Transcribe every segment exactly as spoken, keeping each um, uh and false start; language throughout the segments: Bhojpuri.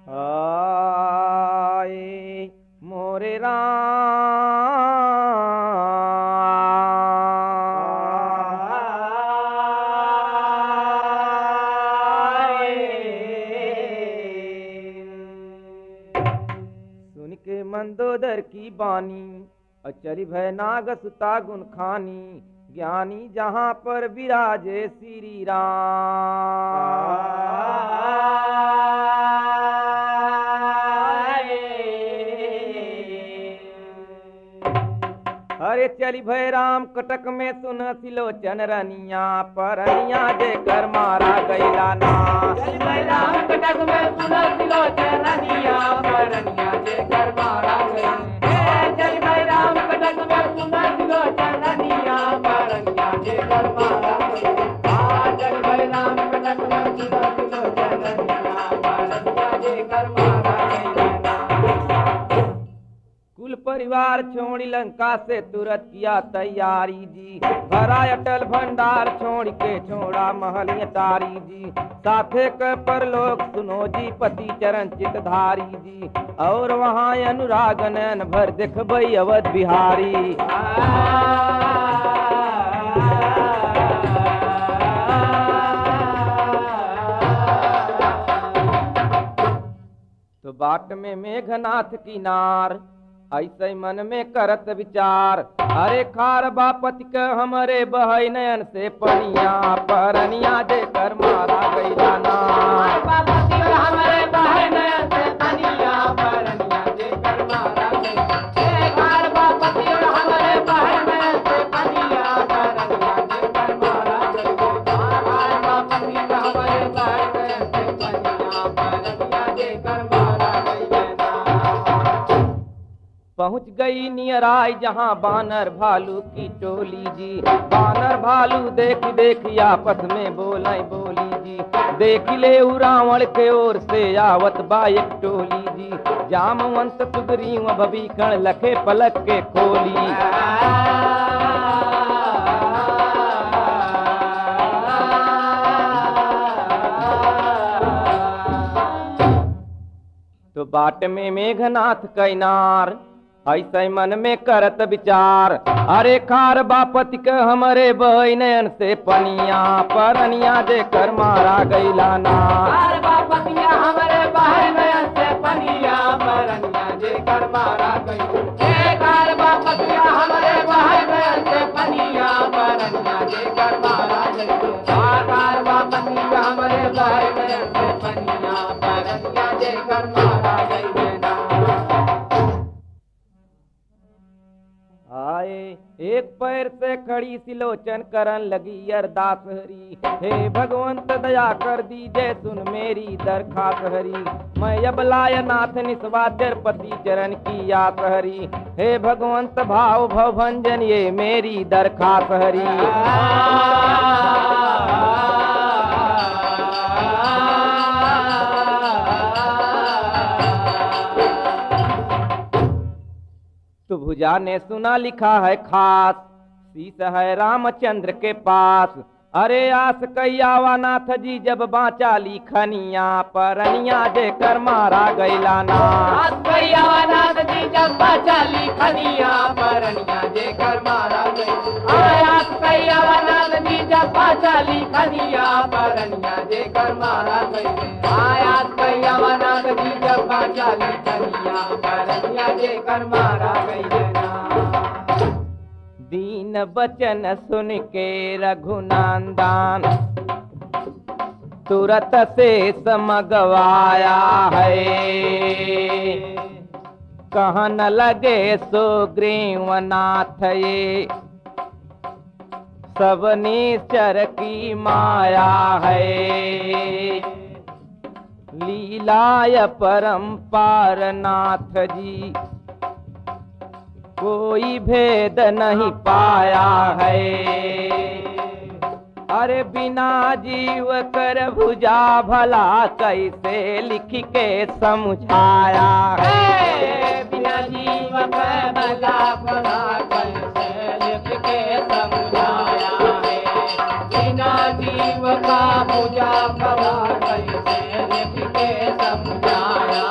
आए मोरे सुन के मंदोदर की बानी अचरी भय नाग सुता गुण खानी ज्ञानी जहाँ पर विराजे श्री राम। अरे चली भय राम कटक में सुन सिलोचन रनिया परनिया जे कर मारा गैला ना। चली भय राम कटक में सुन सिलोचन रनिया परनिया जे कर मारा गैला। चली भय राम कटक में सुन सिलोचन रनिया परनिया जे कर मारा गैला। चली भय राम कटक में सुन सिलोचन रनिया परनिया जे कर मारा गैला। कुल परिवार छोड़ी लंका से तुरंत किया तैयारी जी भरा अटल भंडार छोड़ के छोड़ा महल तारी जी साथे के परलोक सुनो जी पति चरण चितधारी जी और वहाँ अनुराग नयन भर देखबई अवध बिहारी। तो बाट में मेघनाथ किनार ऐसे मन में करत विचार अरे खार बापति के हमरे बहई नयन से पनिया परनिया जे कर मारा गैला ना। बापति के हमरे बहई नयन से पनिया परनिया जे कर मारा गैला। खार बापति के हमरे बहई नयन से पनिया परनिया जे कर मारा गैला। खार बापति के हमरे बहई नयन से पनिया परनिया जे कर मारा गैला। पहुंच गई नियराई जहां बानर भालू की टोली जी बानर भालू देख देख आपस में बोलाई बोली जी देख ले रावण के ओर से आवत बायक टोली जी जामवंत सुग्रीव भविकण लखे पलक के खोली। तो बाट में मेघनाथ कैनार ऐसे मन में करत विचार अरे खार बापति के हमरे बहई नयन से पनिया परनिया जे कर मारा गैला ना। खार बापति के हमरे बहई नयन से पनिया परनिया जे कर मारा गैला। खार बापति के हमरे बहई नयन से पनिया परनिया जे कर मारा गैला। खार बापति के हमरे बहई नयन से पनिया परनिया जे कर मारा गैला। आए एक पैर से खड़ी सिलोचन करन लगी अरदास हरी हे भगवंत दया कर दीजे सुन मेरी दरखास्त हरी मैं अब लायनाथ निस्वाद्यर पति चरण की आस हरी हे भगवंत भाव भव भंजन ये मेरी दरखास्त हरी। तो भुजा ने सुना लिखा है खास शीश है रामचंद्र के पास अरे आस कैयावा नाथ जी जब बाचा लिखनिया परनिया जे कर मारा गैला ना। आस कैयावा नाथ जी जब बाचा लिखनिया परनिया जे कर मारा गैला। आस कैयावा नाथ जी जब बाचा लिखनिया परनिया जे कर मारा गैला। आस कैयावा नाथ जी जब बाचा लिखनिया परनिया जे कर मारा गैला। दीन बचन सुन के रघुनंदन तुरत से समगवाया है कहन लगे सुग्रीवनाथ ये सब निश्चर की माया है लीलाय परम्पार नाथ जी कोई भेद नहीं पाया है अरे बिना जीव कर भुजा भला कैसे लिख के समझाया है बिना जीव कर भला भला कैसे लिख के समझाया है बिना जीव का भुजा भला कैसे लिख के समझाया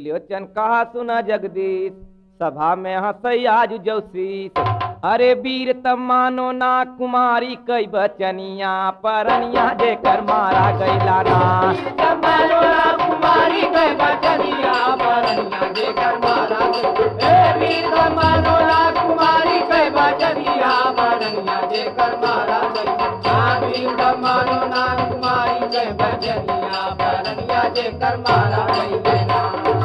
त्रिलोचन कहा सुना जगदीश, सभा में हंसई आज जौशीस। अरे वीर तब मानो ना कुमारी कई बचनिया, परनिया जेकर मारा गैला ना। तब मानो ना कुमारी कई बचनिया, परनिया जेकर मारा गैला। ए वीर तब मानो ना कुमारी कई बचनिया, परनिया जेकर मारा गैला। हाँ वीर तब मानो ना कुमारी कई बचनिया, परनिया जेकर मारा गैला।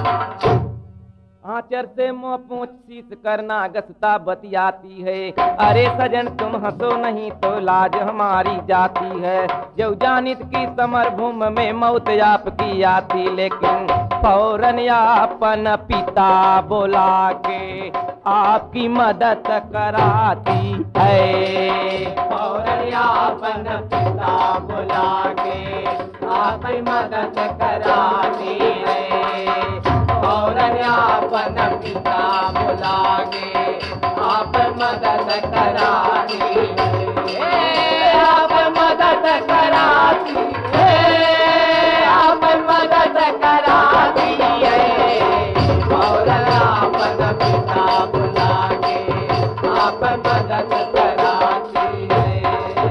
आचर से मुँह पूछ शीस करना गसता बतियाती है। अरे सजन तुम हंसो नहीं तो लाज हमारी जाती है। जो जानित की समर भूमि में मौत आपकी आती, लेकिन फौरन अपन पिता बोला के आपकी मदद कराती है। फौरन अपन पिता बोला के आपकी मदद कराती है। फौरन अपन पिता बुला के आप मदद कराती है। आप मदद कराती है। आप मदद कराती है। फौरन अपन पिता बुला के आप मदद कराती है।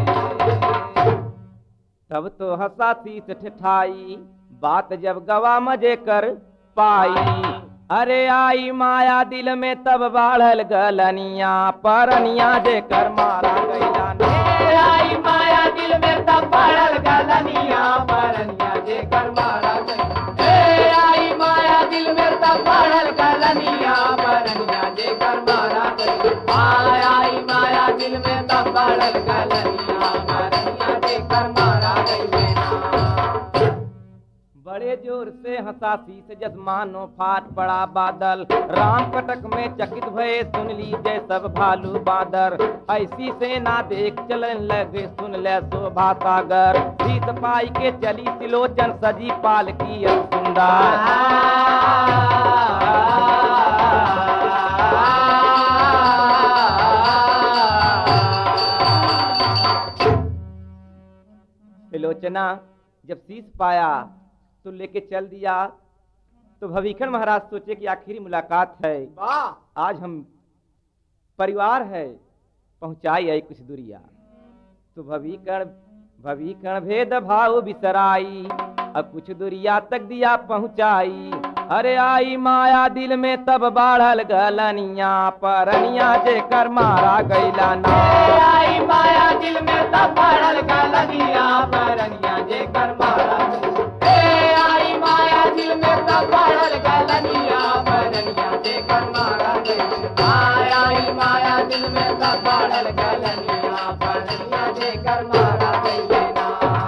तब तो हंसा शीस ठिठाई, बात जब गवा मजे कर पाई। अरे आई माया दिल में तब बाढ़ल गलनिया, परनिया जेकर मारा गैला ना। आई माया दिल में तब बाढ़ल गलनिया, परनिया जेकर मारा गैला। आई माया दिल में तब बाढ़ल गलनिया, परनिया जेकर मारा गैला। आई माया दिल में तब बाढ़ल गलनिया, परनिया जेकर मारा गैला। बड़े जोर से हंसा शीस जजमानो फाट पड़ा बादल। राम कटक में चकित भये सुन लीजिए सब भालू बादर। ऐसी सेना देख चलन लगे सुन ले शोभा सागर। शीस पाई के चली त्रिलोचन सजी पाल की सुंदर। त्रिलोचना जब शीस पाया तो लेके चल दिया। तो भविष्य महाराज सोचे कि आखिरी मुलाकात है, आज हम परिवार है, पहुंचाई आई कुछ दूरिया। तो भविकर्ण भविकर्ण भेद भाव बिसराई, अब कुछ दूरिया तक दिया पहुंचाई। अरे आई माया दिल में तब बाढ़ल गलनिया, परनिया जेकर मारा गैला ना। आई माया दिल में तब बाढ़ल गलनिया, परनिया जेकर मारा गैला। आई माया दिल में तब बाढ़ल गलनिया, परनिया जेकर मारा गैला। आई माया दिल में तब बाढ़ल गलनिया, परनिया जेकर मारा गैला।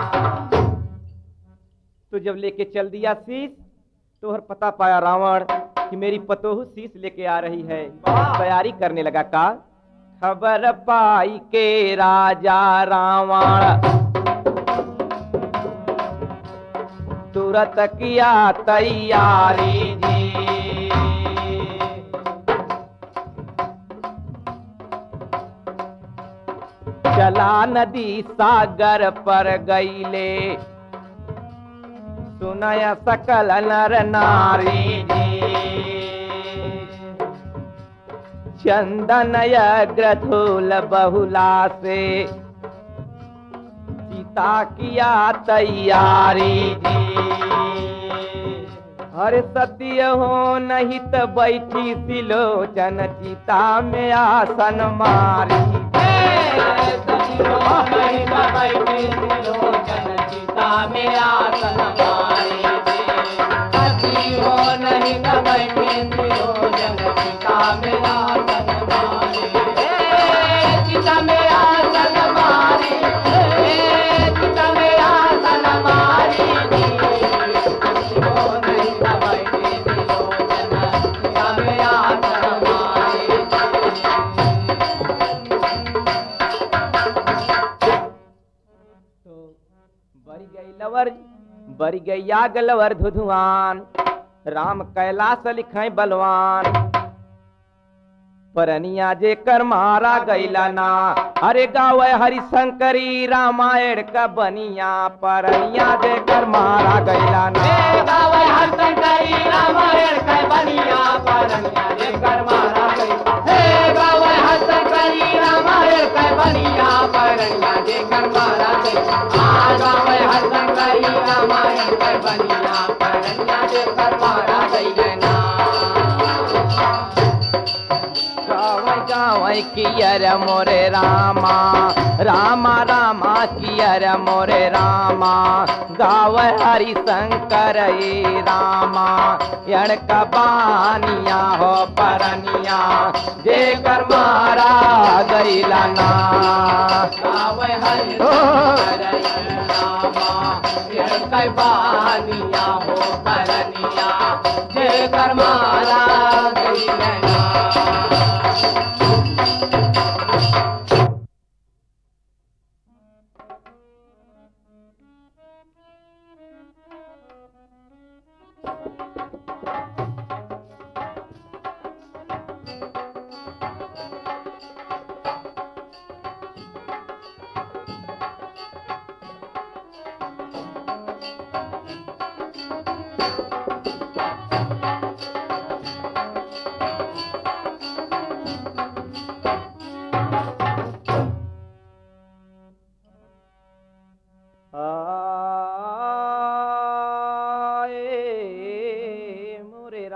तो जब लेके चल दिया शीस, तो हर पता पाया रावण कि मेरी पतोहू शीस लेके आ रही है। तैयारी करने लगा का। खबर पाई के राजा रावण तुरंत किया तैयारी जी। चला नदी सागर पर गईले, सुनय सकल नर नारी जी। चंदन अग्रधूल बहुला से सीता किया तैयारी जी। हर सत्य हो नहीं तो बैठी त्रिलोचन चिता में आसन मारी। नहीं तो बैठी त्रिलोचन चिता में आसन मारी। हो नहीं तो बैठी त्रिलोचन चिता में आसन मारी। चिता में आसन मारी, चिता में आसन मारी। हो नहीं तो बैठी त्रिलोचन चिता में आसन मारी। तो बरी गई लवर बरी गई आग लवर धुधुआन, राम कैलाश लिखाई बलवान। परनिया जे कर मारा गैला ना। अरे गावे हरिशंकरी रामायण का बनिया परनिया जे कर मारा गैला ना। हे गावे हरिशंकरी रामायण का बनिया परनिया जे कर मारा गैला। हे गावे हरिशंकरी रामायण का बनिया परनिया जे कर मारा गैला। आ गावे हरिशंकरी रामायण का बनिया परनिया जे कर मारा गैला। गावै गावै कियर मोरे रामा रामा रामा कियर मोरे रामा गावै हरिशंकर ये रामा यण का बानिया हो परनिया जे कर मारा गैला ना। गावे हरिशंकर ये रामा यण का बानिया हो परनिया जे कर मारा गैला। आए मोरे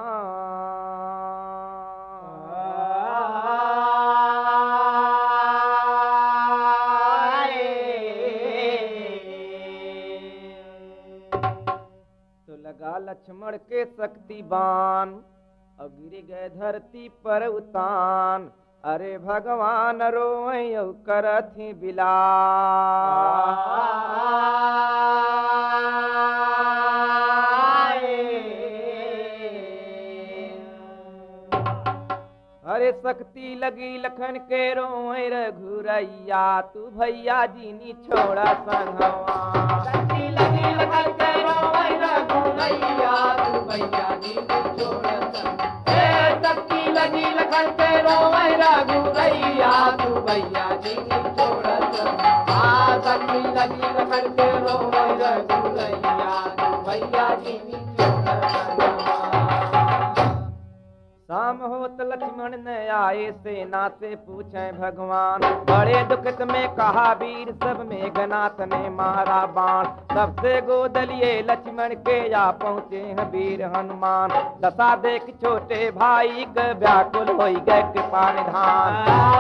तो लगा लक्ष्मण के शक्तिबान और गिर गए धरती पर उतान। अरे भगवान रोए करथी बिला। अरे शक्ति लगी लखन के रोए रघुरैया तू भैया जी नी छोड़ा संगवा। शक्ति लगी लखन के रोए रघुरैया तू भैया जी नी छोड़ा संगवा। हे शक्ति लगी लखन के रोए रघुरैया तू भैया जी नी छोड़ा संगवा। आ शक्ति लगी लखन के रोए रघुरैया तू भैया जी नी छोड़ा संगवा। शाम होत लक्ष्मण न आए सेना से पूछे भगवान। बड़े दुखत में कहा वीर सब मेघनाथ ने मारा बाण। सबसे गोद लिए लक्ष्मण के या पहुँचे हैं वीर हनुमान। दशा देख छोटे भाई के व्याकुल हो गए कृपा निधान।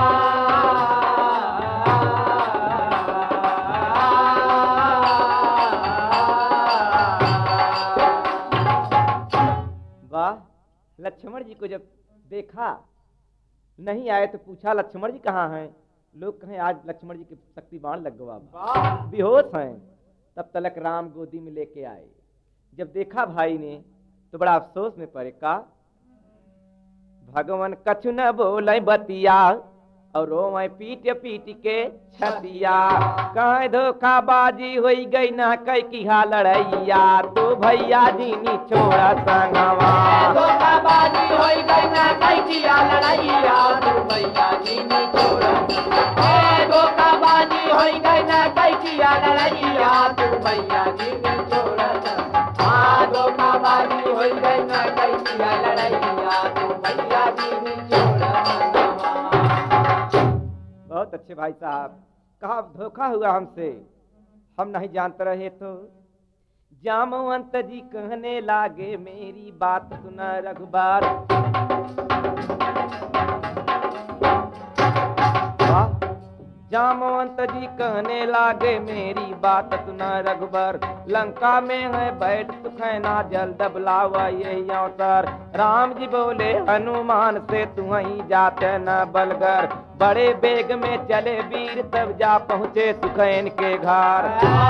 वाह लक्ष्मण जी को जब देखा नहीं आए तो पूछा लक्ष्मण जी कहाँ हैं। लोग कहें आज लक्ष्मण जी के शक्तिबाण लग गवा बेहोश हैं। तब तलक राम गोदी में लेके आए। जब देखा भाई ने तो बड़ा अफसोस में पड़े का भगवान कछु न बोले बतिया और रोए पीट पीट के छतिया। कहीं धोखाबाजी हो गई ना कई की लड़ैया तू भैया जी नी छोड़ा संगवा। धोखाबाजी हो गई ना कई की लड़ैया तू भैया जी नी छोड़ा। हे धोखाबाजी हो गई ना कई की लड़ैया तू भैया जी नी छोड़ा। हाँ धोखाबाजी हो गई ना कई की लड़ैया तू भैया जी नी छोड़ा। बहुत अच्छे भाई साहब कहा धोखा हुआ हमसे हम नहीं जानते रहे। तो जामवंत जी कहने लागे मेरी बात सुना रघुबर। जामवंत जी कहने लागे मेरी बात सुना रघुबर। लंका में है बैठ सुखैना जल्द बुलावा यही अवसर। राम जी बोले हनुमान से तू ही जाते न बलगर। बड़े बेग में चले वीर तब जा पहुँचे सुखैन के घर।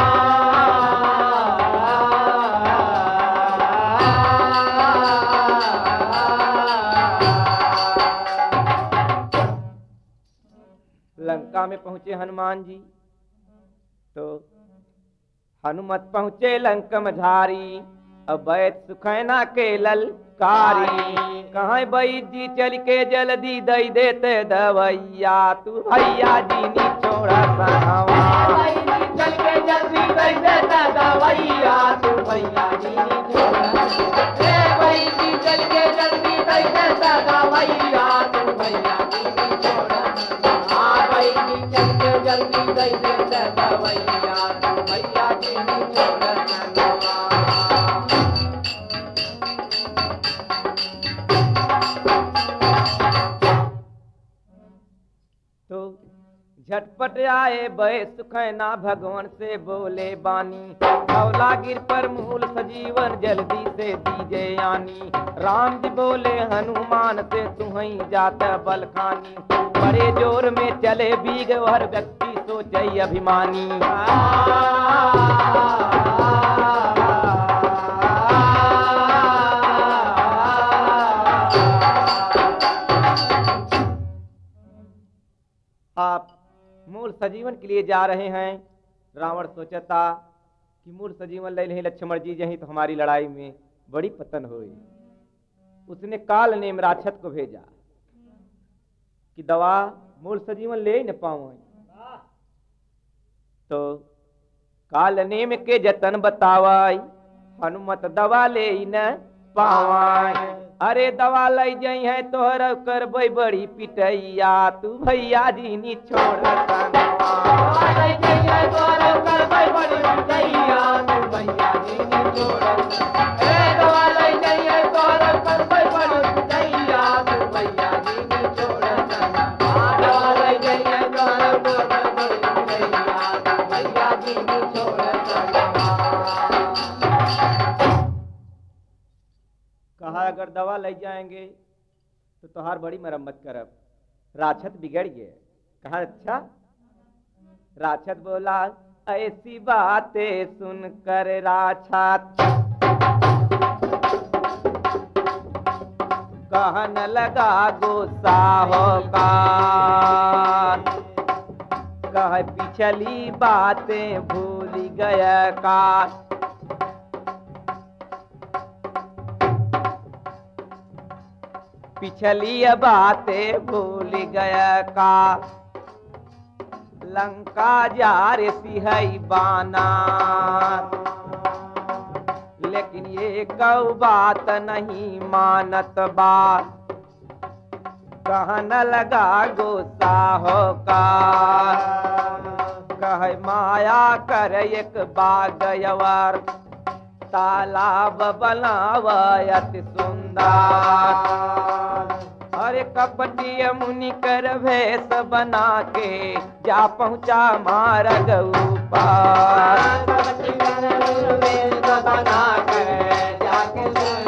लंका में पहुंचे हनुमान जी तो हनुमत पहुंचे लंका मझारी। अब बैठ सुखैना के लल कारी कहाँ बई जी चल के जल्दी दई देते दवैया तू भैया जी नी छोड़ा संगवा भाई जी चल के जल्दी दई देता दवैया तू भैया जी नी छोड़ा ए भाई जी चल के जल्दी दई देता दवैया तू भैया जी नी छोड़ा हाँ भाई जी चल के जल्दी दई देता दवैया तू भैया जी नी छोड़ा तो झटपट आए बे सुखैना भगवान से बोले बानी धौला गिर पर मूल सजीवन जल्दी से दीजे आनी राम जी बोले हनुमान से तुहई जाता बलखानी बड़े जोर में चले बीग हर व्यक्ति सोचे अभिमानी आप मूल सजीवन के लिए जा रहे हैं रावण सोचता कि मूल सजीवन ले लें लक्ष्मण जी यहीं तो हमारी लड़ाई में बड़ी पतन हुई। उसने काल नेम राक्षस को भेजा कि दवा मूल सजीवन ले ही न पाऊं। तो काल नेम के जतन बतावाई हनुमत दवा ले ही न पावाई अरे दवा लई जाई है तोहर कर बड़ी पिटैया तू भैया जी नी छोड़ा दवा लई जाई है तोहर कर बड़ी पिटैया तू भैया जी नी छोड़ा ए दवा लई जाई है तोहर कर बड़ी पिटैया तू भैया जी नी छोड़ा दवा लई जाई है तोहर कर बड़ी पिटैया तू भैया जी नी छोड़ा कहा अगर दवा ले जाएंगे तो तुम्हार बड़ी मरम्मत करब राक्षस बिगड़ गए। कहा अच्छा राक्षस बोला ऐसी बातें सुनकर राक्षस कहने लगा गुस्सा होगा कह पिछली बातें भूल गया का पिछली बातें भूल गया का लंका जा रे सिहई बाना लेकिन ये कौ बात नहीं मानत बात कहने लगा गुस्सा होका कह माया कर एक बागयवर तालाब बनावत सुंदर अरे कपटी मुनि कर भेष बना के जा पहुंचा मार्ग ऊपर बना के जाके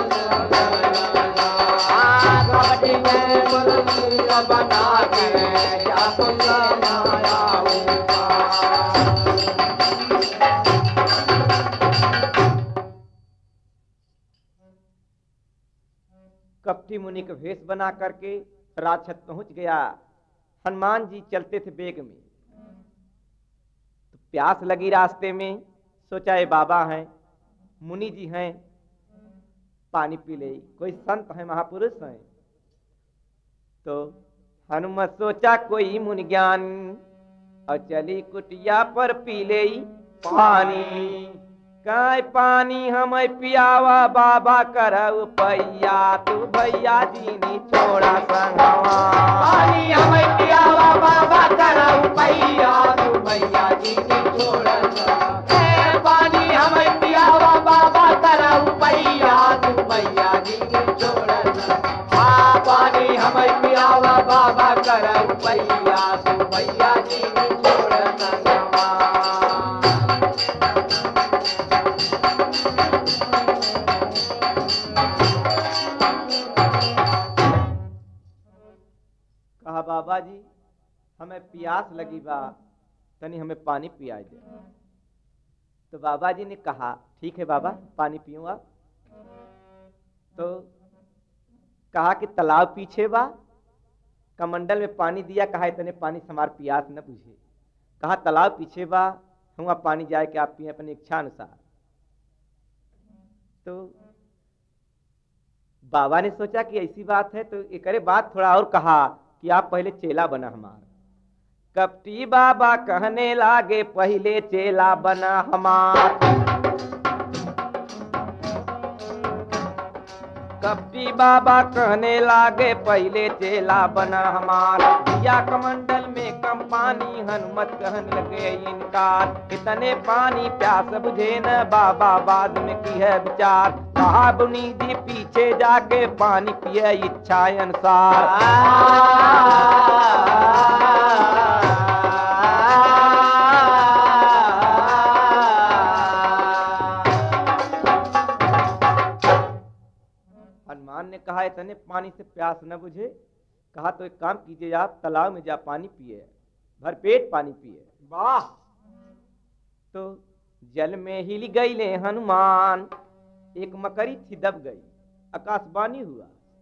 बना के जा पहुंचा माया कपटी मुनि का भेष बना करके राक्षस पहुंच गया। हनुमान जी चलते थे बेग में तो प्यास लगी रास्ते में सोचा ये बाबा हैं मुनि जी हैं पानी पी ले कोई संत है महापुरुष हैं। तो हनुमत सोचा कोई मुनि ज्ञान और चली कुटिया पर पी ले पानी काय पानी हमें पियावा बाबा करऊ पैया तू भैया जी नी छोड़ा संगवा पानी हमें पियावा बाबा करऊ पैया तू भैया जी नी छोड़ा ए पानी हमें पियावा बाबा करऊ पैया तू भैया जी नी छोड़ा हाँ पानी हमें पियावा बाबा करऊ पैया तू भैया जी नी छोड़ा कहा बाबा जी हमें प्यास लगी बा तनी हमें पानी पिया दे। तो बाबा जी ने कहा ठीक है बाबा पानी पीऊँ आप। तो कहा कि तालाब पीछे बा कमंडल में पानी दिया कहा इतने पानी से हमार प्यास न बुझे। कहा तालाब पीछे बा हम आप पानी जाए कि आप पिए अपनी इच्छा अनुसार। तो बाबा ने सोचा कि ऐसी बात है तो एक अरे बात थोड़ा और कहा कि आप पहले चेला बना हमार। कपटी बाबा कहने लागे पहले चेला बना हमार। कपटी बाबा कहने लागे पहले चेला बना हमार। दिया कमंडल में कम पानी हनुमत कहने लगे इनकार। इतने पानी प्यास बुझे न बाबा बाद में की है विचार। कहा बुनी जी पीछे जाके पानी पिए इच्छा अनुसार। हनुमान ने कहा इतने पानी से प्यास न बुझे। कहा तो एक काम कीजिए आप तालाब में जा पानी पिए, भरपेट पानी पिए। वाह। तो जल में हिल गई ले हनुमान। एक मकड़ी थी दब गई, आकाशवाणी हुआ।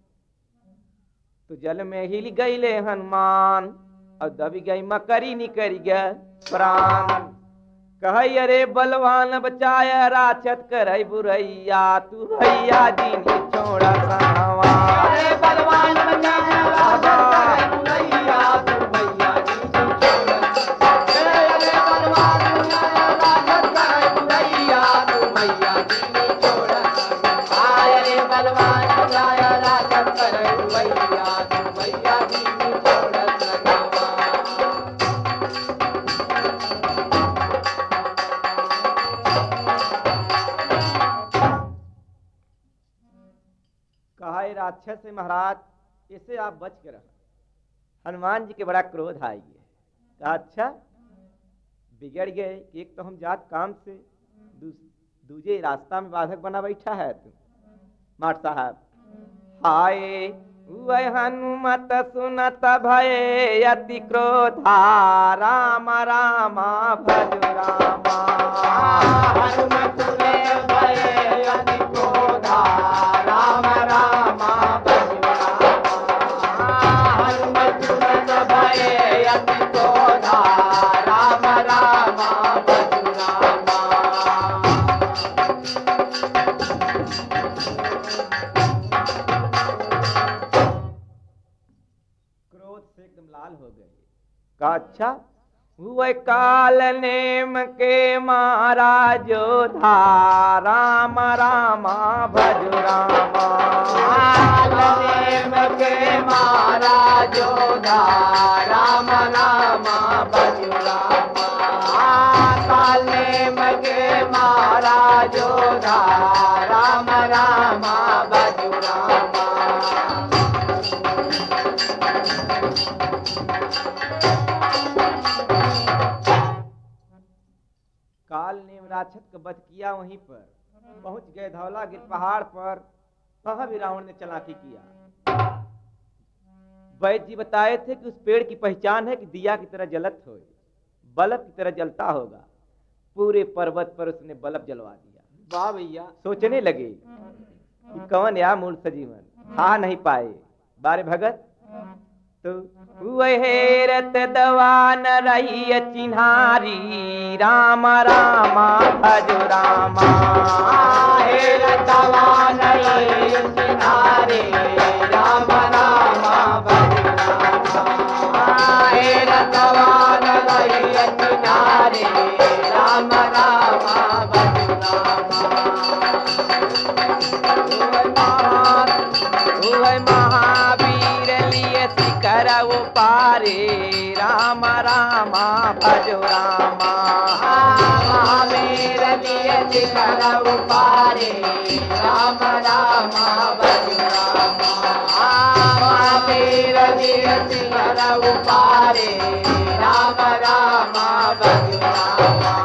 तो जल में हिल गई ले हनुमान और दब गई मकड़ी निकल गया प्राण। कही अरे बलवान बचाया राक्षस करई बुरैया तू भैया जी ने छोड़ा सावा। अरे बलवान बचाया राक्षस करई बुरैया तू भैया जी ने छोड़ा। अरे बलवान बचाया राक्षस करई बुरैया तू भैया जी ने छोड़ा। अरे बलवान बचाया राक्षस करई बुरैया तू भैया जी ने छोड़ा। कहा राक्षस से महाराज इसे आप बच के रहो। हनुमान जी के बड़ा क्रोध आई है। कहा अच्छा बिगड़ गए। एक तो हम जात काम से, दूजे रास्ता में बाधक बना बैठा है तू माट साहब। हाय वह हनुमत सुनत भय अति क्रोधा राम रामा भज रामा। हनुमत सुनत भय अति क्रोधा राम रामा भज रामा। हनुमत सुनत भय अति क्रोधा राम रामा भज रामा। क्रोध से एकदम लाल हो गए। कहा अच्छा वह काल नेम के मारा जोधा राम रामा भज रामा। काल नेम के मारा जोधा राम रामा भज रामा। काल नेम के मारा जोधा राम रामा भज रामा। काल ने राक्षस का वध किया। वहीं पर पहुंच गए धौलागिर पहाड़ पर। वहां भी रावण ने चालाकी किया। वैद्य जी बताए थे कि उस पेड़ की पहचान है कि दिया की तरह जलत हो, बल्ब की तरह जलता होगा। पूरे पर्वत पर उसने बल्ब जलवा दिया। वाह भैया। सोचने लगे कि कौन या मूल सजीवन खा नहीं पाए। बारे भगत तो वह हेरत दवा न रही चिन्हारी राम रामा भज रामा। हेरत दवा न रही चिन्हारी राम रामा भज रामा। हेरत दवा न रही चिन्हारी राम रामा भज रामा। वह महावीर लिए शिखर वो पारे राम रामा भज रामा। महावीर लिए शिखर वो पारे राम रामा भज रामा। महावीर लिए शिखर वो पारे राम रामा भज रामा।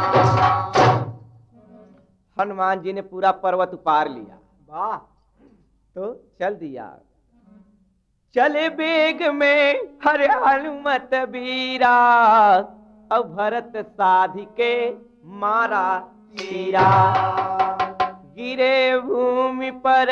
हनुमान जी ने पूरा पर्वत उपार लिया। वाह। तो चल दिया। चले बेग में हर हनुमत बीरा अब भरत साधि के मारा तीरा। गिरे भूमि पर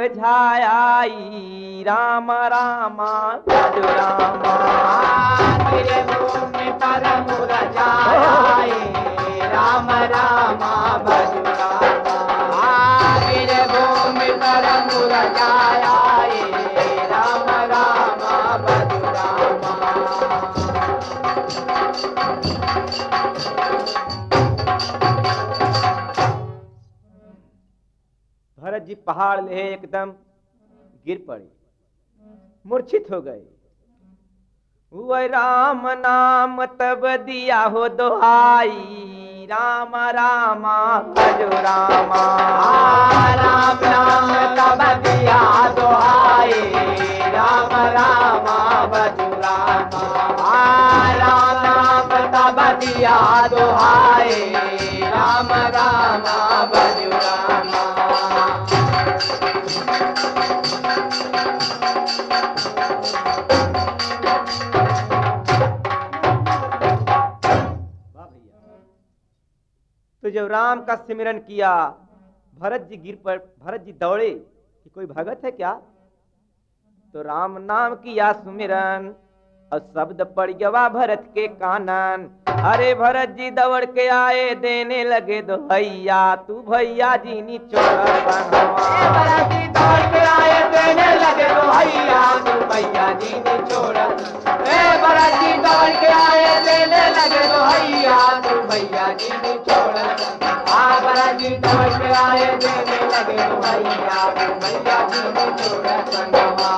मुरझाई राम रामा भज रामा। गिरे भूमि पर मुरझाई राम रामा भज रामा। गिरे भूमि पर मुरझाया जी पहाड़ ले एकदम गिर पड़े, मूर्छित हो गए। वह राम नाम तब दिया हो दोहाई, राम रामा भजो रामा। राम नाम तब दिया दोहाई, राम रामा भजो रामा। राम नाम तब दिया दोहाई, राम रामा भजो रामा। तो जब राम का सिमरन किया, भरत जी गिर पर भरत जी दौड़े कि कोई भगत है क्या? तो राम नाम किया सुमिरन और शब्द पड़ गया भरत के कानन। अरे भरत जी दौड़ के आए, देने लगे दो भैया, तू भैया जी नी छोड़ संगवा। भरत जी दौड़ के आए, देने लगे दो भैया, तू भैया जी नी छोड़। ए भरत जी दौड़ के आए, देने लगे दो भैया, तू भैया जी नी छोड़। आ भरत जी दौड़ के आए, देने लगे दो भैया, तू भैया जी नी छोड़ संगवा।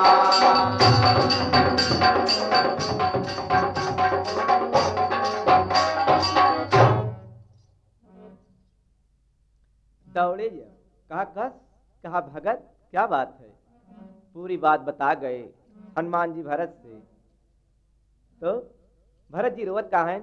दौड़े जब कहा कस, कहा भगत क्या बात है, पूरी बात बता गए हनुमान जी भरत से। तो भरत जी रोवत कहा है,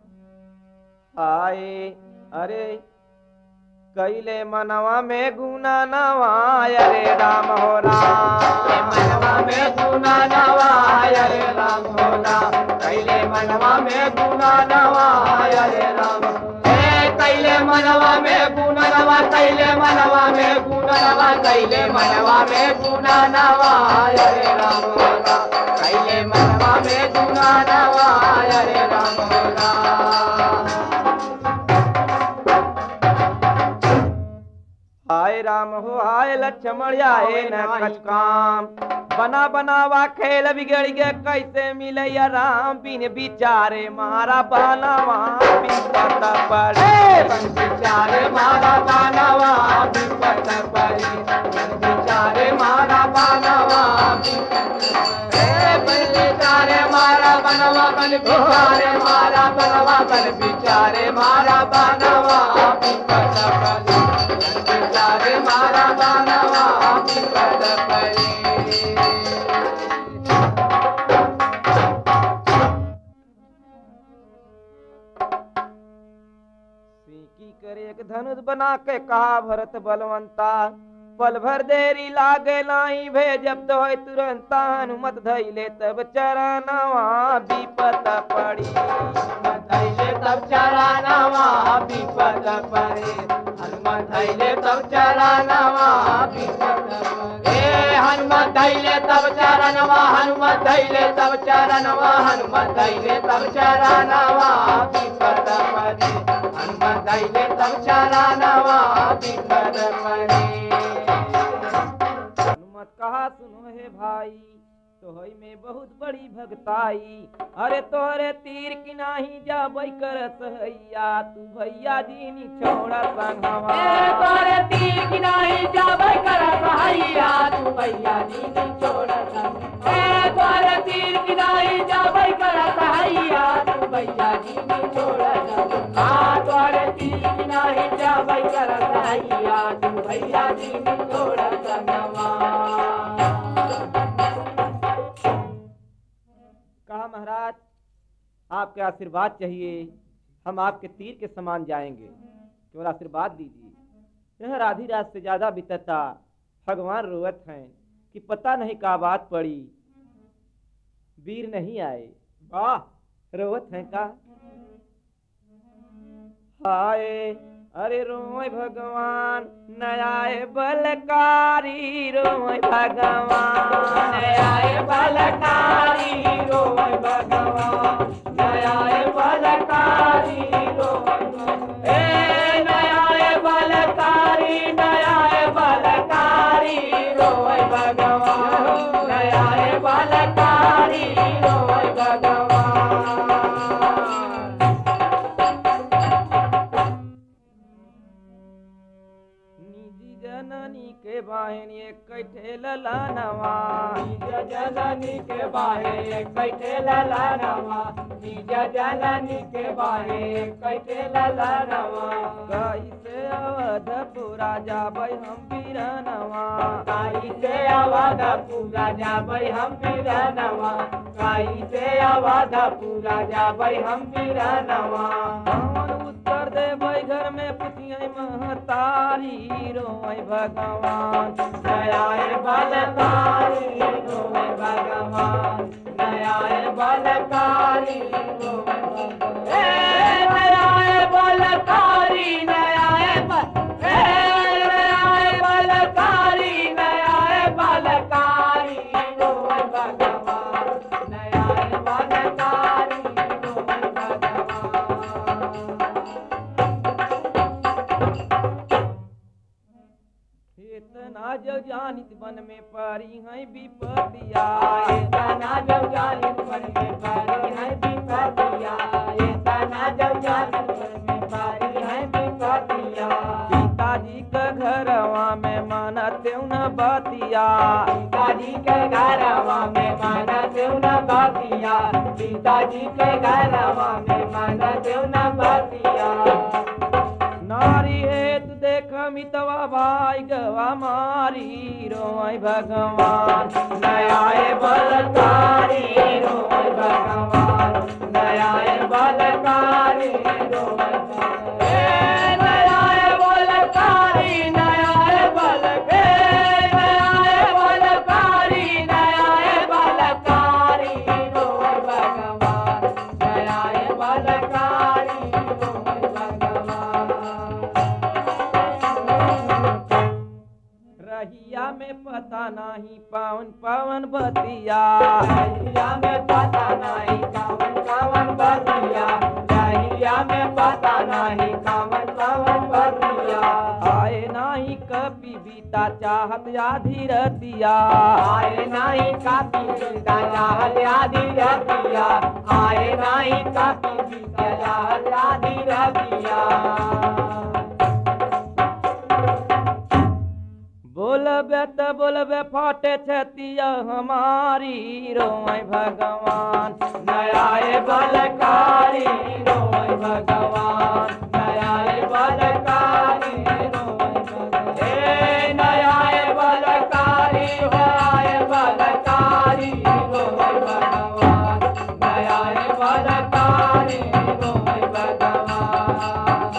आए अरे कैले मनवा में गुना नवा, अरे राम हो राम मनवा में गुना नवा, अरे राम हो राम। कैले मनवा में गुना नवा, अरे राम। कैले मनवा में गुना नवा, कैले मनवा में गुना नवा, कैले मनवा में गुना नवा, अरे राम हो राम। कैले मनवा में गुना नवा, अरे राम हो राम। हाय राम हो हाय लक्ष्मण आए न कछ काम, बना बनावा खेल बिगड़ गया, कैसे मिलैया राम बिन विचारे मारा बनावा विपत पड़े। विचारे मारा बनावा विपत पड़े, विचारे मारा बनावा विचारे मारा बनवा बन विचारे मारा बनवा बन विचारे मारा बनवा विपत पड़े, विचारे मारा बनवा विपत पड़े। करे एक धनुष बना के कहा भरत बलवंता, पल भर देरी लागे नाही भेजब तो है तुरंत, हनुमत धैले तब चरणवा विपत पड़ी। हनुमत धैले तब चरणवा विपत पड़े, हनुमत धैले तब चरणवा विपत पड़े। हनुमत धैले तब चरणवा, हनुमत धैले तब चरणवा, हनुमत धैले तब चरणवा विपत पड़े, हनुमत धैले तब चरणवा विपत पड़े। हनुमत कहा सुनो हे भाई, तोहई में बहुत बड़ी भगताई, अरे तोरे तीर की नाही जाबई कर सहैया, तू भैया जी नी छोड़ा संगवा। तोरे तीर की नाही जाबई कर सहैया, तू भैया जी नी छोड़ा संगवा। तोरे तीर की नाही जाबई कर सहैया, तू भैया जी नी छोड़ा संगवा। तोरे तीर की नाही जाबई कर सहैया, तू भैया जी नी छोड़ा संगवा। कहा महाराज आपके आशीर्वाद चाहिए, हम आपके तीर के समान जाएंगे, केवल आशीर्वाद दीजिए। यह आधी रात से ज्यादा बीतता, भगवान रोवत हैं कि पता नहीं का बात पड़ी, वीर नहीं आए। वाह रोवत हैं का हाय, अरे रोए भगवान नयाए बलकारी, रोए भगवान नयाए बलकारी, रोए भगवान नयाए बलकारी, रोए ए नयाए बलकारी, नयाए बलकारी, रोए भगवान नयाए बलकारी, रोए भगवान। निजी जननी के के बहन एक कैठे ललनवा निज जननी के बाहे कैठे ललनवा निज जननी के बाहे कैठे ललनवा कैसे अवधपुरा जाबै हम बीरनवा काई से अवध पूरा जाबै हम बीरनवा काई से अवध पूरा जाबै हम बीरनवा कौन उत्तर देबै घर में पुछियै महतारी रोए भगवान नयाय बलकारी रोए भगवान नयाय बलकारी रोए भगवान ए नयाय बलकारी नयाय बल ए नयाय बलकारी नयाय बलकारी रोए भगवान नयाय बलकारी रोए भगवान इतना जो जानित बन में परी है विपतिया तना जब जानित बन में पारी है विपतिया तना जब जानित बन में पारी है विपतिया पिताजी के घरवा में मानते न बतिया पिताजी के घरवा में माना देव न बतिया पिताजी के घरवा में माना देव न बतिया नारी हेत देख मितवा भाई गवा मारी रोय भगवान नयाय बलकारी रोय भगवान नयाय बलकारी रोय भगवान ए नयाय बलकारी नयाय बल ए नयाय बलकारी नयाय बलकारी रोय भगवान नयाय बलकारी रोय भगवान रहिया में पता नहीं पावन पावन बतिया रहिया में पता नहीं कावन कावन बतिया रहिया में पता नहीं कावन कावन बतिया आए नहीं कपि बीता चाहत आधी रतिया आए नहीं कापी बीता चाहत आधी रतिया आए नहीं कापी बीता चाहत आधी रतिया बोलबे त बोलबे फाटे छतिया हमारी रोय भगवान नयाय बलकारी रोय भगवान नयाय बलकारी रोय भगवान ए नयाय बलकारी होय बलकारी रोय भगवान नयाय बलकारी रोय भगवान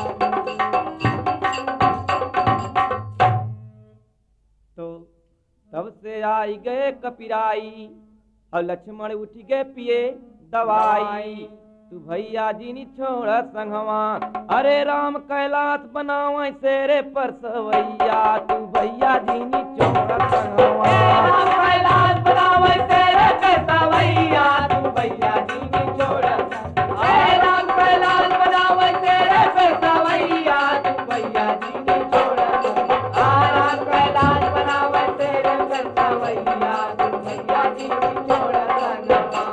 तो तब से आई गए कपिराई और लक्ष्मण उठ गए पिए दवाई तू भैया जी नी छोड़ संगवा अरे राम कैलाश बनाव शेरे पर सवैया तू भैया जी नी छोड़ संगवा राम कैलाश बनावे तेरे पे सवैया तू भैया जी नी छोड़ ए राम कैलाश बनावे तेरे पे सवैया तू भैया जी नी छोड़ आ राम कैलाश बनावे तेरे पे सवैया तू भैया जी नी छोड़ संगवा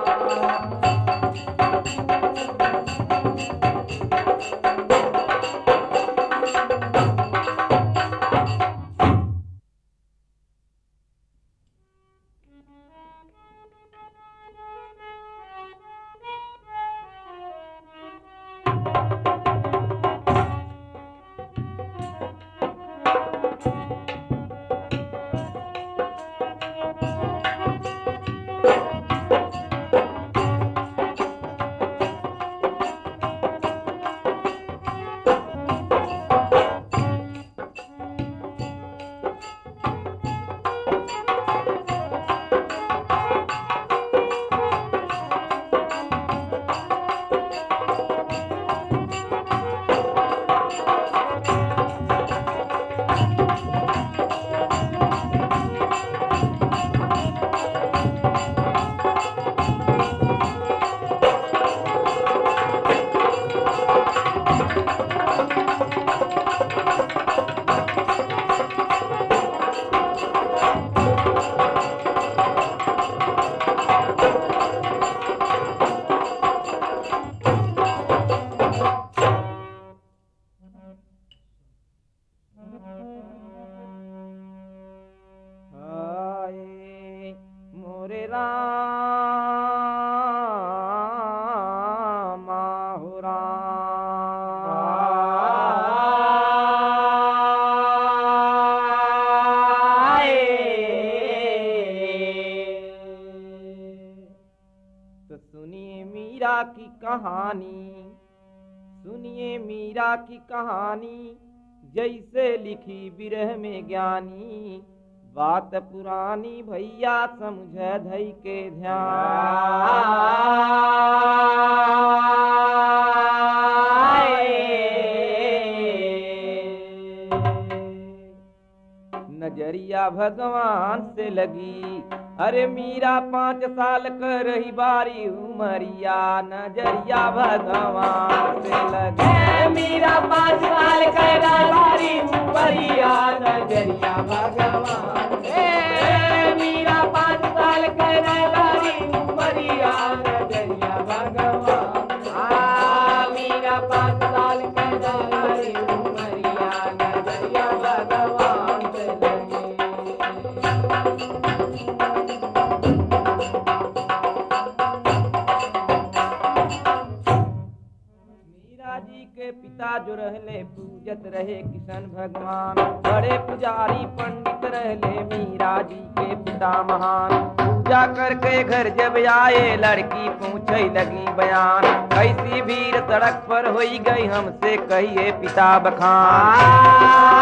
कहानी। सुनिए मीरा की कहानी जैसे लिखी विरह में ज्ञानी। बात पुरानी भैया समझ धई के ध्यान। नजरिया भगवान से लगी, अरे मीरा पाँच साल कर रही बारी उमरिया। नजरिया भगवान से लगी, मीरा पाँच साल कर बारी उमरिया। नजरिया भगवान ए मीरा पाँच साल कर बारी उमरिया। नजरिया भगवान आ मीरा पाँच साल कर बारी उमरिया। नजरिया भगवान से लगी। जी के पिता जो रहले पूजत रहे किशन भगवान। बड़े पुजारी पंडित रहले मीरा जी के पिता महान। पूजा करके घर जब आए लड़की पूछे लगी बयान। कैसी भीड़ सड़क पर होई गई हमसे कहिए पिता बखान।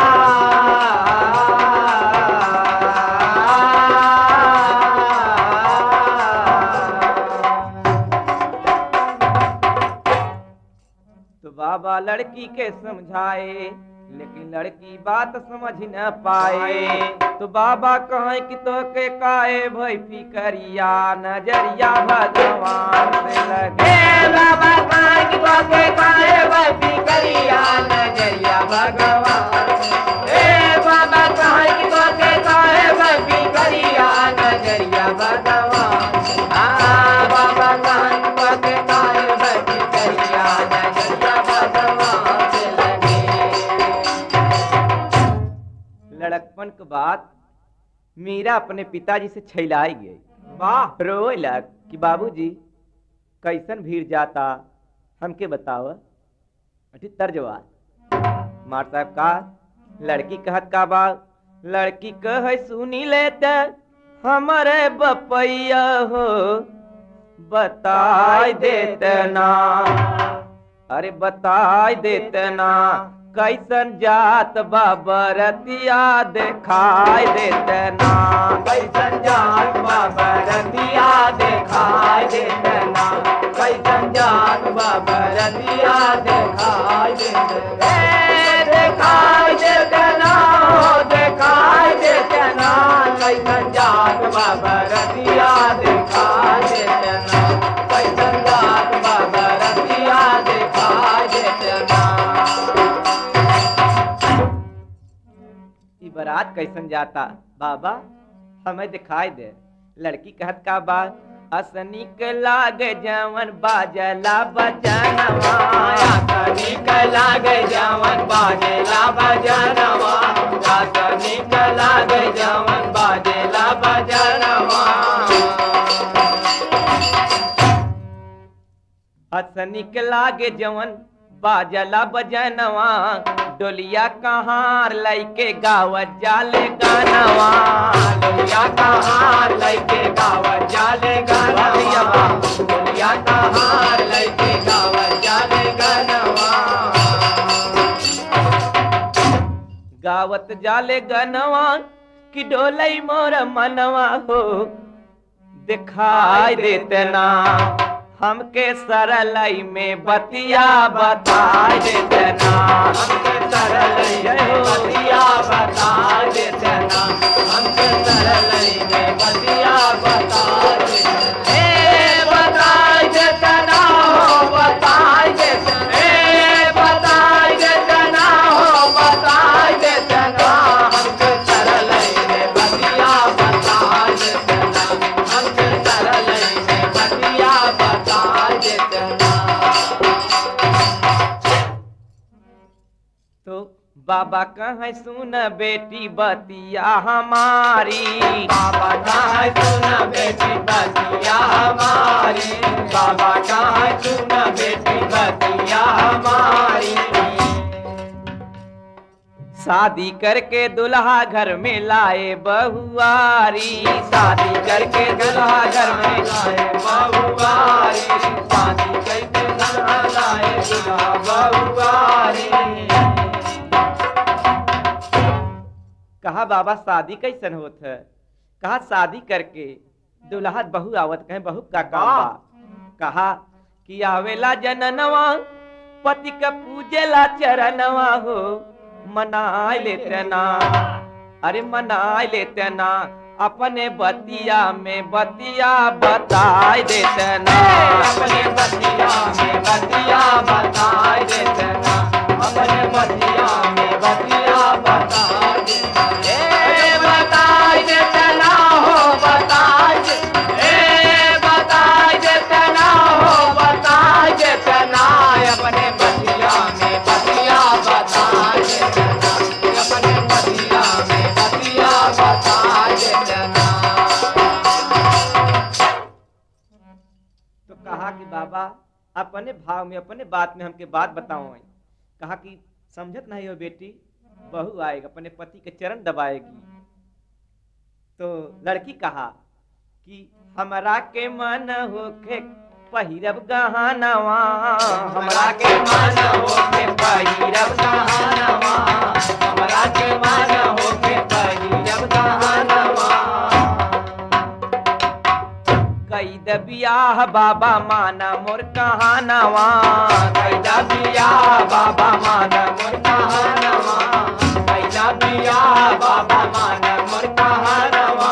बाबा लड़की के समझाए लेकिन लड़की बात समझ न पाए। तो बाबा कहे कि तो के काए भई फिकरिया। नजरिया भगवान से लगे, बाबा कहे कि तो के काए भई फिकरिया। नजरिया भगवान ए बाबा कहे कि तो के काए भई फिकरिया। नजरिया भगवान आ बाबा कहे कि तो के काए भई फिकरिया। लड़कपन के बाद मीरा अपने पिताजी से छैलाई गई। वाह रोए लग कि बाबूजी कैसन भीड़ जाता हमके बताओ। अठी तर्जवा मार साहब का लड़की कहत का बा। लड़की कह सुनी लेते हमारे बपैया हो बताई देते ना। अरे बताई देते ना कैसन जात बाबरतिया दिखाई देते ना। कैसन जात बाबरतिया दिखाई देते ना। कैसन जात बाबरतिया दिखाई देते दिखाई देते ना। दिखाई देते ना कैसन जात बाबरतिया दिखाई देते ना। कैसन जात बाबरतिया दिखाई देते ना। बारात कैसन जाता बाबा हमें दिखाई दे। लड़की कहत का बा असनी के लागे जवन बाजला बजनवा। असनी के लागे जवन बाजला बजनवा। असनी के लागे जवन बाजला बजनवा। असनी के लागे जवन बाजला बजनवा। डोलिया कहार लैके गावत जाले गानवा। डोलिया कहार लैके गावत जाले गानवा। डोलिया कहार लैके गावत जाले गानवा। गावत जाले गानवा कि डोलई मोर मनवा हो दिखाई देते ना। हमके सरलई में बतिया बताई देते ना। हमके सरलई में बतिया बताई देते ना। हमके सरलई में बतिया बताई देते ना। ए बताई देते ना हो बताई देते ना। ए बताई देते ना हो बताई देते ना। हमके सरलई में बतिया बताई देते ना। हमके सरलई में बतिया बताई देते ना। तो बाबा कहे सुन बेटी बतिया हमारी। बाबा कहे सुन बेटी बतिया हमारी। बाबा कहे सुन बेटी बतिया हमारी। शादी करके दुल्हा घर में लाए बहुआरी। शादी करके दुल्हा घर में लाए बहुआरी। शादी करके दुल्हा माए दुल्हा बहुआरी। कहा बाबा शादी कैसन होत है? कहा शादी करके दुल्हा बहू आवत कहे बहू का काम बा। कहा कि आवेला जननवा पति का पूजेला चरणवा हो मनाए लेते ना, अरे मनाए लेते ना, अपने बतिया में बतिया बताए देते ना, अपने बतिया में बतिया बताए देते ना, अपने बतिया में बतिया बताए देते। ए बताए देते ना हो बताए दे, ए बताए देते ना हो बताए देते ना, अपने बतिया में बतिया बताए देते ना, अपने बतिया में बतिया बताए देते ना। तो कहा कि बाबा अपने भाव में अपने बात में हमके बात बताओ। कहा कि समझत नहीं हो बेटी, बहू आएगा अपने पति के चरण दबाएगी। तो लड़की कहा कि हमरा के मन होके पहिरब गहनवा, हमरा के मन होके पहिरब गहनवा, हमरा के मन होके पहिरब गहनवा। कैद बियाह बाबा माना मोर कहानवा, कैदा बियाह बाबा माना मोर कहानवा, कैदा बियाह बाबा माना मोर कहानवा।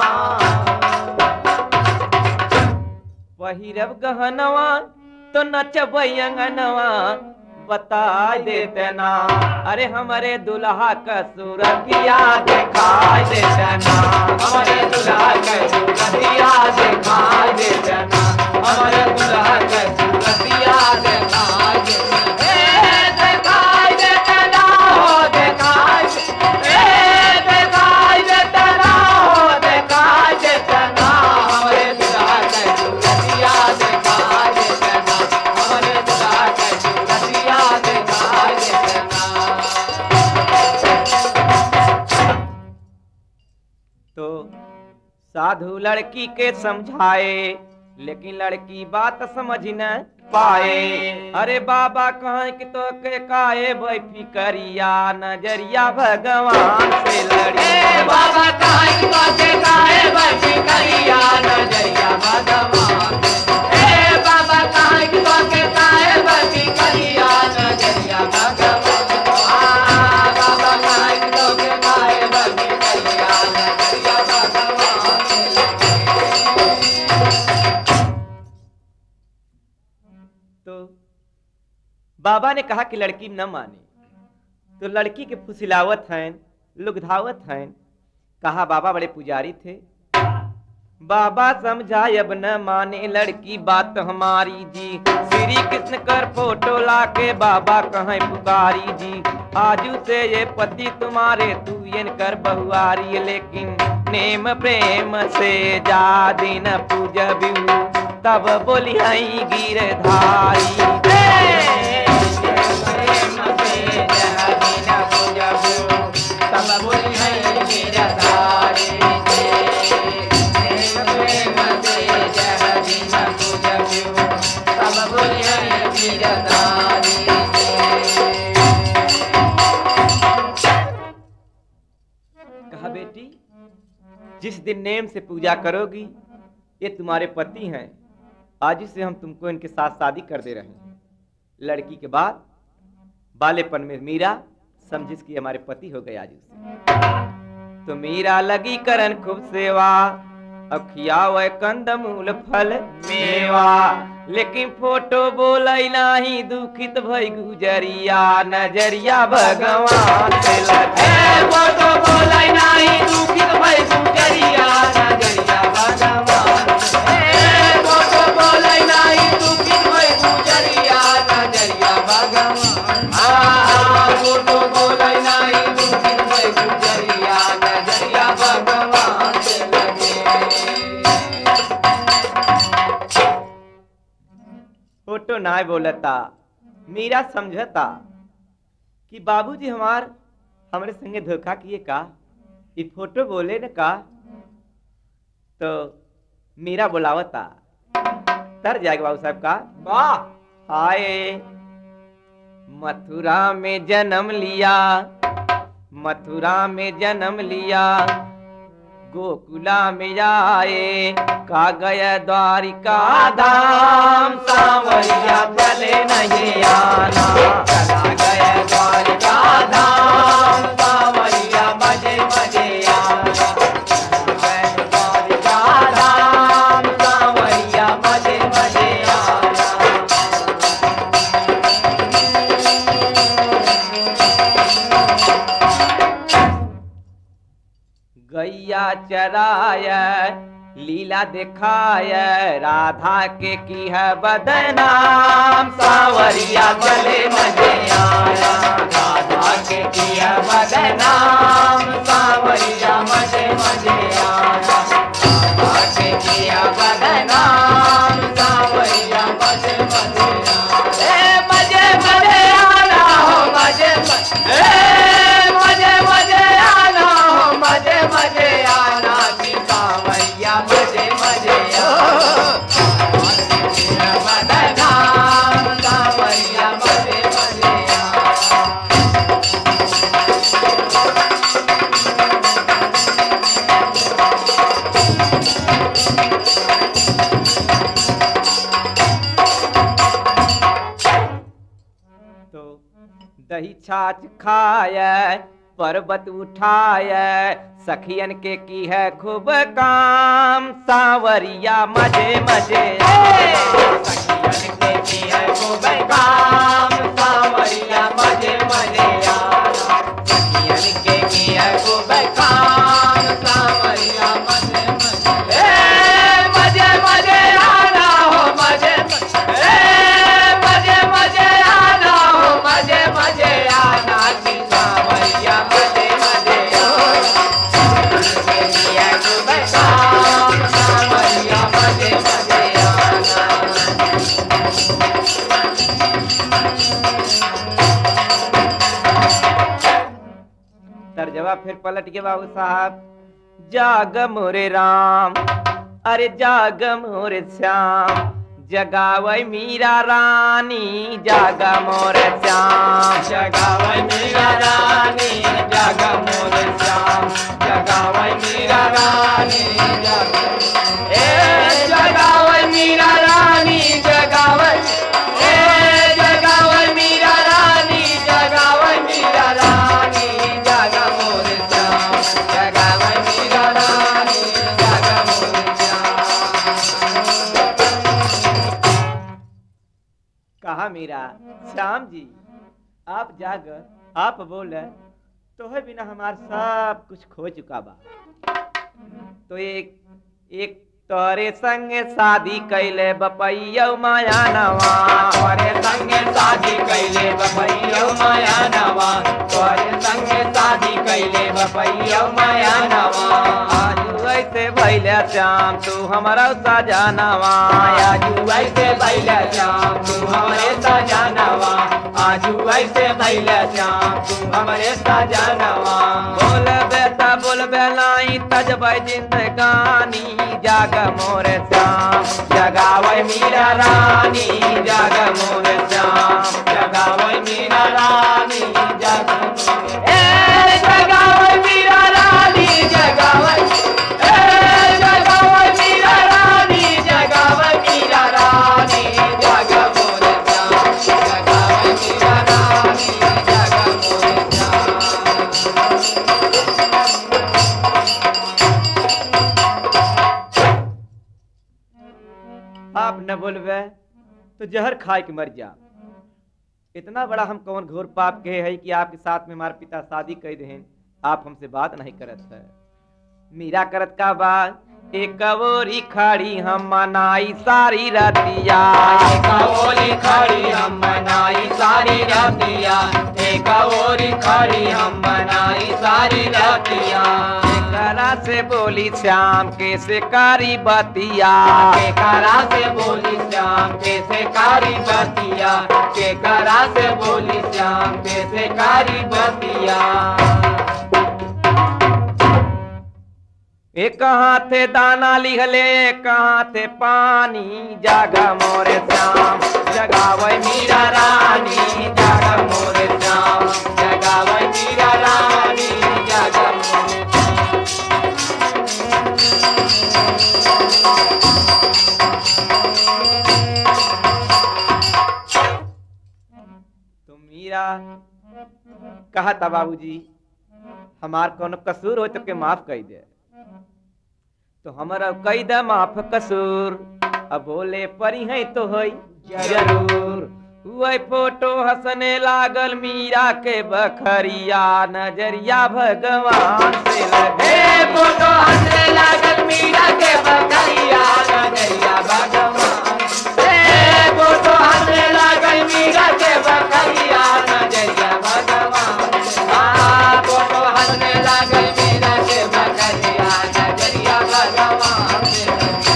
पहिरब गहनवा तो नचब अंगनवा बता देते ना, अरे हमारे दुल्हा का सूरतिया दिखाई देते ना, हमारे दुल्हा के सूरतिया दिखाई देते ना, हमारे दुल्हा के सूरतिया दिखाई देते। ए दिखाई देते ना हो दिखाई दे, ए दिखाई देते ना हो दिखाई देते ना, हमारे दुल्हा के सूरतिया दिखाई देते ना, हमारे दुल्हा के सूरतिया दिखाई देते ना। तो साधु लड़की के समझाए, लेकिन लड़की बात समझ न पाए। अरे बाबा कहे कि तो के काए भाई फिकरिया नजरिया भगवान से लड़ी। ए बाबा काहे की बातें काहे बची करिया नजरिया भगवान। ए बाबा काहे की बातें काहे बची करिया नजरिया भगवान। आ बाबा काहे की बातें काहे बची करिया नजरिया भगवान। तो बाबा ने कहा कि लड़की न माने, तो लड़की के फुसिलावत हैं, लुगधावत हैं। कहा बाबा बड़े पुजारी थे, बाबा समझाए अब न माने लड़की बात हमारी जी। श्री कृष्ण कर फोटो लाके बाबा कहें पुकारी जी, आजू से ये पति तुम्हारे तू ये कर बहुआरी, लेकिन नेम प्रेम से जा दिन पूजबू तब बोली हई गिरधारी। कहा बेटी जिस दिन नेम से पूजा करोगी ये तुम्हारे पति हैं, आज ही से हम तुमको इनके साथ शादी कर दे रहे हैं। लड़की के बाद बालेपन में मीरा समझिस कि हमारे पति हो गए आज उससे। तो मीरा लगी करन खूब सेवा, अखिया व कंद मूल फल मेवा, लेकिन फोटो बोलै नाही दुखित भई गुजरिया नजरिया भगवान से लगे। फोटो बोलै नाही दुखित भई गुजरिया नजरिया भगवान। फोटो बोलै नाही दुखित भई गुजरिया नजरिया भगवान। फोटो बोलै नाही दुखित भई गुजरिया नजरिया भगवान से लगे। फोटो ना बोलता, मीरा समझता कि बाबूजी हमार हमारे संगे धोखा किए का, ये फोटो बोले न का। तो मीरा बुलावता तर जाएगा बाबू साहब का। वाह हाय मथुरा में जन्म लिया, मथुरा में जन्म लिया, गोकुला में आए, का गया द्वारिका धाम, सांवरिया चले नहीं आना, चला गया द्वारिका धाम, सांवरिया मजे मजे आना, चला गया द्वारिका धाम, सांवरिया मजे मजे आना। गैया चराय लीला दिखाय, राधा के की है बदनाम, सांवरिया चले मजे आया, राधा के की है बदनाम, सांवरिया मजे मजे आया, राधा के की है बदनाम, सांवरिया मजे मजे आया। ए मजे मजे आना हो, मजे मजे, ए मजे मजे आना हो, मजे मजे आना, सांवरिया मजे मजे आना, बदनाम, सांवरिया मजे मजे आना। तो दही छाछ खाय, पर्वत उठाय, सखियन के की है खूब काम, सांवरिया मजे मजे आना, सखियन के की है खूब काम, सांवरिया मजे मजे आना, सखियन के की है खूब काम, सांवरिया मजे मजे, ए मजे मजे आना हो, मजे मजे, ए मजे मजे आना हो, मजे मजे आना, सांवरिया मजे मजे आना, के लिया खूब काम, सांवरिया मजे मजे आना। तर्जवा फिर पलट के बाबू साहब, जाग मोरे राम, अरे जाग मोरे श्याम, जगावै मीरा रानी, जागा मोरे श्याम, जगावै मीरा रानी, जागा मोरे श्याम, जगावै मीरा रानी, जागा, ए जगावै मीरा रानी, जगावै, ए जगावै मीरा रानी, जगावै मीरा रानी, जागा मोरे श्याम, जगावै मीरा रानी, जागा मोरे श्याम। कहा मीरा, श्याम जी आप जाग, आप बोल, तो है बिना हमार सब कुछ खो चुका बा, तो एक एक तोरे संगे शादी कैले बपैया माया नवा, तोरे संगे शादी कैले बपैया माया नवा, तोरे संगे शादी कैले बपैया माया नवा, आजू ऐसे भैले श्याम तू हमारा सजानवा, आजू ऐसे भैले श्याम तू हमारे सजानवा, आजू ऐसे भैले श्याम तू हमारे सजानवा, बोल बेटा बोल बेलाई तजबै जिंदगानी, जाग मोरे श्याम, जगावै मीरा रानी, जाग मोरे श्याम, जगावै मीरा रानी, जाग, ए जगावै मीरा रानी, जगावै, ए जगावै मीरा रानी, जगावै मीरा रानी, जाग मोरे श्याम, जगावै मीरा रानी, जाग मोरे श्याम। आप न बोलवे तो जहर खाए के मर जा, इतना बड़ा हम कौन घोर पाप के है कि आपके साथ में हमारे पिता शादी कर दे, आप हमसे बात नहीं करत है। मीरा करत का बात, एक ओरी खड़ी हम मनाई सारी रतिया, एक ओरी खड़ी हम मनाई सारी रतिया, एक ओरी खड़ी हम मनाई सारी रतिया, केकरा से बोली श्याम कैसे कारी बतिया, केकरा से बोली श्याम कैसे कारी बतिया, केकरा से बोली श्याम कैसे कारी बतिया। एक हाथे दाना लिहले, एक हाथे पानी, जागा मोरे श्याम, जगावै मीरा रानी जाग मोर श्याम जगावै मीरा रानी जाग मोर तो मीरा कहा था बाबूजी हमार कोनो कसूर हो तो के माफ कर दे। तो हमारा कई द माफ कसूर अब बोले परी है तो है जरूर। वही फोटो हंसने लागल मीरा के बखरिया नजरिया भगवान से लगे। फोटो हंसने लागल मीरा के बखरिया नजरिया भगवान से। फोटो हंसने लागल मीरा के बखरिया नजरिया भगवान से। हाँ फोटो हंसने लागल मीरा के बखरिया नजरिया भगवान से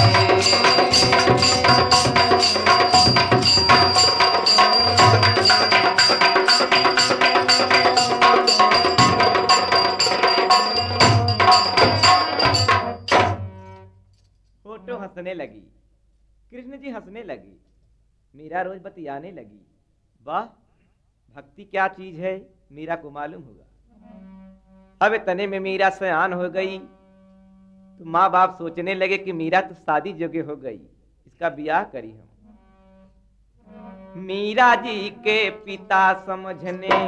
फोटो हंसने लगी, कृष्ण जी हंसने लगी, मीरा रोज बतियाने लगी। वाह भक्ति क्या चीज है मीरा को मालूम होगा। अब इतने में मीरा सयान हो गई तो माँ बाप सोचने लगे कि मीरा तो शादी जोगे हो गई, इसका ब्याह करी हम। मीरा जी के पिता समझने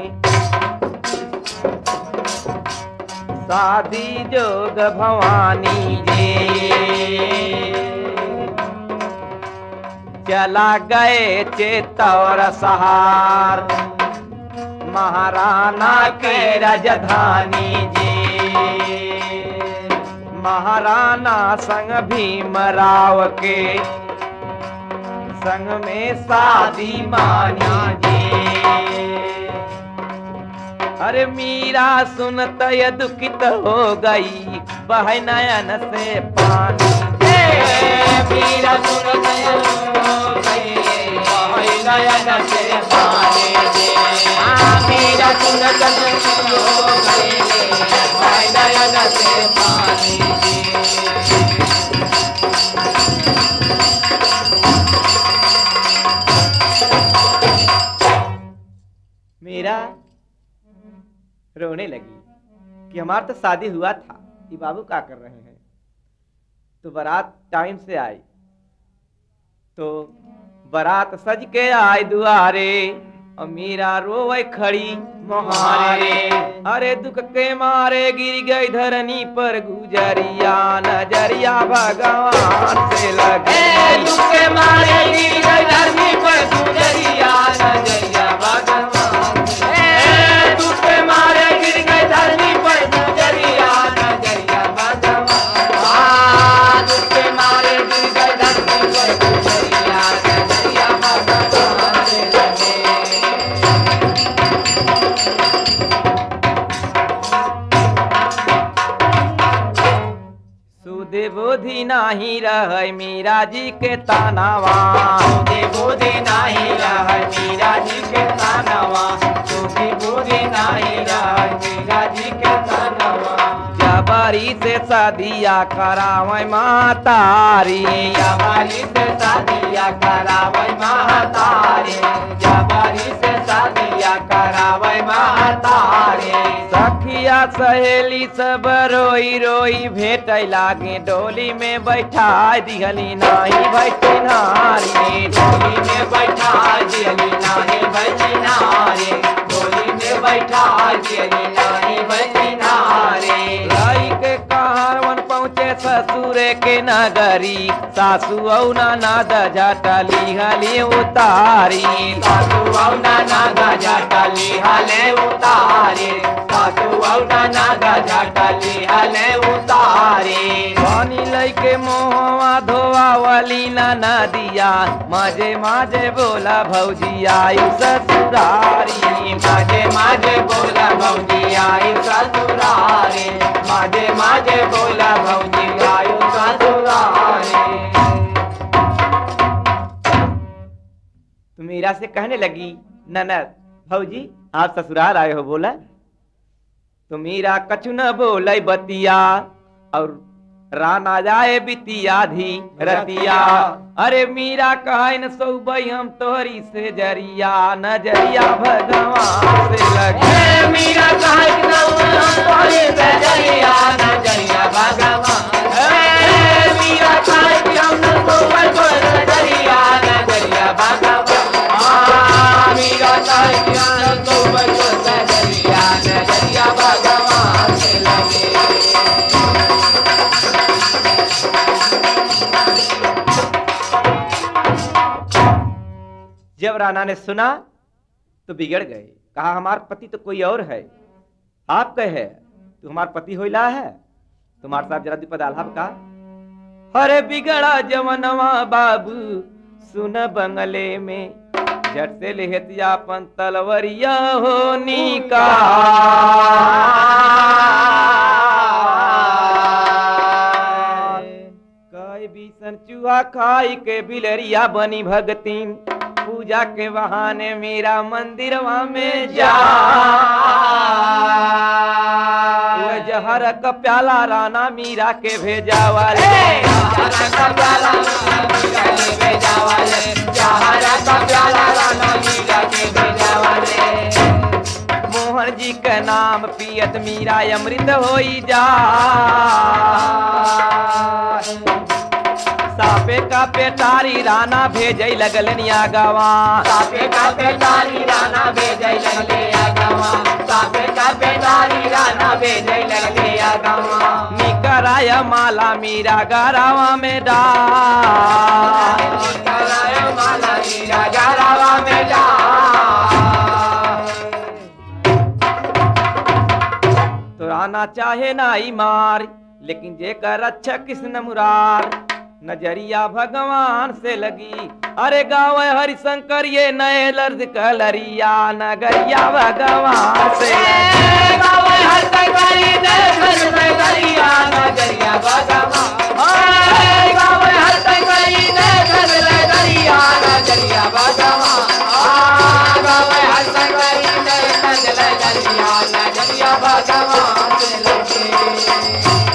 शादी जोग भवानी जी चला गए चेतौर सहार महाराणा के राजधानी जी। महाराणा संग भीमराव के संग में शादी मानी जी। अरे मीरा सुनत ये दुखित हो गई बह नयन से पानी। मीरा सुनत ये हो गई बह नयन से पानी। मीरा सुनत ये हो गई बह नयन से पानी। मीरा रोने लगी कि हमारा तो शादी हुआ था, ये बाबू क्या कर रहे हैं। तो बारात टाइम से आई तो बारात सज के आए दुआरे और मीरा रोवे खड़ी मोहारे। अरे दुख के मारे गिर गई धरनी पर गुजरिया नजरिया भगवान से लगे। दुख के मारे गिर गई धरनी पर गुजरिया नजरिया भगवान से। दुख के मारे गिर गई धरनी पर गुजरिया नजरिया भगवान। हाँ दुख के मारे गिर गई धरनी पर गुजरिया नजरिया भगवान से लगे। सुधे बोधी नाही रह मीरा जी के तानावा। सुधे बोधी नाही रह मीरा जी के तानावा। सुधे बोधी नाही रह मीरा जी के तानावा। जबरी से शादिया करावे मातारी। जबरी से शादिया करावे मातारी। जबरी से शादिया करावे मातारी। सखिया सहेली सब रोई रोई भेट लागे डोली में बैठा दिहली नाही बैठी नारी। डोली में बैठा दिहली नाही बैठी नारी। डोली में बैठा दिहली नाही बैठी नारी। लाई के कहावन पहुँचे ससुरे के नगरी सासू औ ननद झटली हली उतारी। सासू औ ननद झटली हले उतारी। सासू औ ननद झटली हले उतारी। पानी लैके मोहवा धोवावली नदिया माजे माजे बोला भौजी आई ससुरारी। माजे माजे बोला भौजी आई ससुरारी। माजे माजे बोला भौजी आई ससुरारी। तो मीरा से कहने लगी ननद भौजी आप ससुराल आए हो बोला। तो मीरा कछु न बोले बतिया और राना जाए बितिया धी रतिया। अरे मीरा कहन सौबई हम तोहरी से जरिया, नजरिया भगवान से लगे। मीरा कहत तोहरी से जरिया, नजरिया भगवान। मीरा कहत हम तोहरी से जरिया, नजरिया भगवान। मीरा कहत हम तोहरी से जरिया, नजरिया भगवान से लगे। जब राणा ने सुना तो बिगड़ गए, कहा हमार पति तो कोई और है, आप कहे तू हमार पति होइला है। तुम्हारे साहब जरा दीपद आल्हा का। अरे बिगड़ा जवनवा बाबू सुन बंगले में, झट से लेहतिया अपन तलवरिया होनी का। कई बीसन चूहा खाई के बिलरिया बनी भगतीन, पूजा के बहाने मेरा मंदिरवा में जा। वो जहर का प्याला राना मीरा के भेजा वाले, जहर का प्याला राना मीरा के भेजा वाले, जहर का प्याला राना मीरा के भेजा वाले। मोहन जी का नाम पियत मीरा अमृत होई जा। सापे का पेटारी राना भेजई लगलनिया गवा, सापे का पेटारी राना भेजई लगले गवा, सापे का पेटारी राना भेजई लगले गवा। निकराय माला मीरा गरावा में डाल, निकराय माला मीरा गरावा में डाल। तो राना चाहे नाई मार, लेकिन जेकर अच्छा कृष्ण मुरार, नजरिया भगवान से लगी। अरे गाँव हरिशंकर ये नए लर्ज कलरिया, नगरिया भगवान से लगी। गाँव हरिशंकर ये नए लर्ज कलरिया, नगरिया भगवान। गाँव हरिशंकर ये नए लर्ज कलरिया, नगरिया भगवान। गाँव हरिशंकर ये नए लर्ज कलरिया, नगरिया भगवान से लगी।